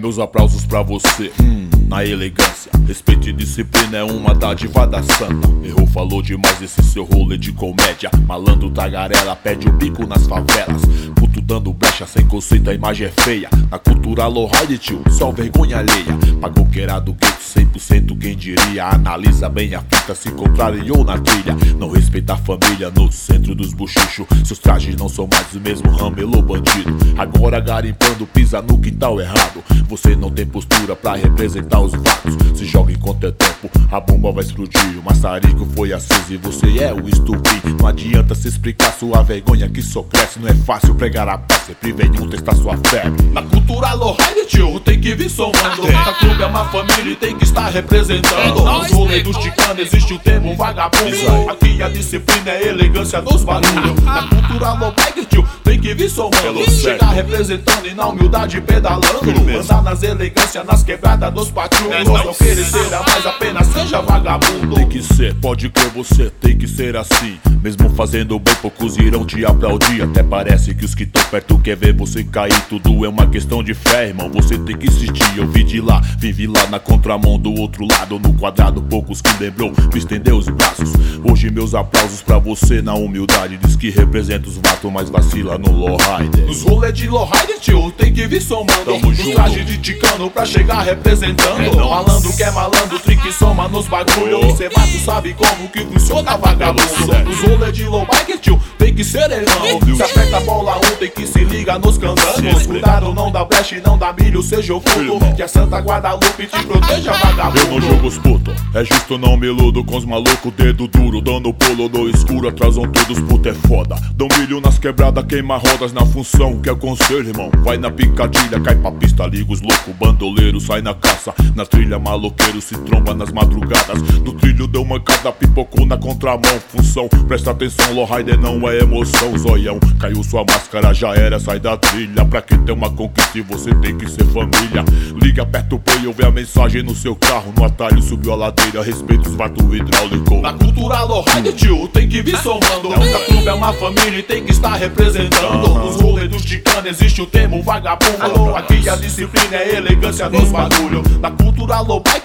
Meus aplausos pra você, na elegância. Respeito e disciplina é uma dádiva da santa. Errou, falou demais esse seu rolê de comédia. Malandro tagarela, pede o bico nas favelas. Puto dando brecha, sem conceito, a imagem é feia. Na cultura lowride, tio, só vergonha alheia. Pagou que era do gueto, 100% quem diria. Analisa bem a fita, se contrariou na trilha. Não respeita a família no centro dos buchichos. Seus trajes não são mais o mesmo ramelô bandido. Agora garimpando, pisa no quintal errado. Você não tem postura pra representar os vatos. Se joga enquanto é tempo, a bomba vai explodir. O maçarico foi aceso e você é o estupim. Não adianta se explicar sua vergonha que só cresce. Não é fácil pregar a paz, sempre vem um testar sua febre. Na cultura lowride, tio, tem que vir somando. Na clube é uma família e tem que estar representando. Nos rolês dos ticanos existe o termo vagabundo. Aqui a disciplina é elegância dos barulhos. Na cultura lowride, tio, tem que vir somando. Chegar representando e na humildade pedalando. Andar nas elegâncias, nas quebradas dos patrulhos. Não querer ser a mais, apenas seja vagabundo. Tem que ser, pode crer, você tem que ser assim. Mesmo fazendo bem, poucos irão te aplaudir. Até parece que os que tão perto quer ver você cair. Tudo é uma questão de fé, irmão, você tem que insistir. Eu vi de lá, vivi lá na contramão do outro lado. No quadrado, poucos que lembrou, me estendeu os braços. Hoje meus aplausos pra você na humildade. Diz que representa os vatos, mas vacila no lowride. Nos rolês de lowride, tio, tem que vir somando. Nos trajes de ticano pra chegar representando. Malandro que é malandro, trick soma nos bagulho. Cê vato sabe como que funciona vagabundo. Nos rolês de low bike, tio, tem que ser irmão. Se aperta a bola tem que se liga nos candangos. Cuidado, não dá brecha e não dá milho, seja o fruto. Que a Santa Guadalupe te proteja, vagabundo. Eu não jogo os putos, é justo não me iludo com os malucos, dedo duro, dando pulo no escuro, atrasam todos, puto é foda. Dão milho nas quebradas, queima rodas na função. Que é conselho, irmão, vai na picadilha, cai pra pista, liga os loucos, bandoleiro, sai na caça. Na trilha, maloqueiro, se tromba nas madrugadas. No trilho deu mancada, pipocou na contramão. Função, presta atenção, lowrider não é emoção. Zoião, caiu sua máscara, já era, sai da trilha. Pra quem tem uma conquista, você tem que ser família. Liga, aperta o play, ouve a mensagem no seu carro. No atalho, subiu a ladeira, respeita os vatos hidráulicos. Na cultura lowride, tio, tem que vir somando. Na clube é uma família e tem que estar representando. Nos rolês dos ticanos existe o termo vagabundo. Aqui a disciplina é elegância dos bagulho. Na cultura low bike,